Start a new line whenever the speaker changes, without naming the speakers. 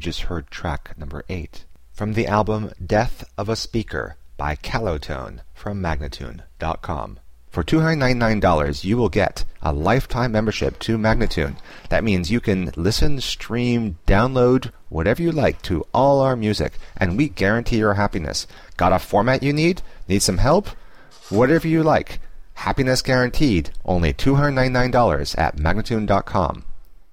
just heard track number 8 from the album Death of a Speaker by Callotone from Magnatune.com. For $299, you will get a lifetime membership to Magnatune. That means you can listen, stream, download, whatever you like to all our music, and we guarantee your happiness. Got a format you need? Need some help? Whatever you like. Happiness guaranteed. Only $299 at Magnatune.com.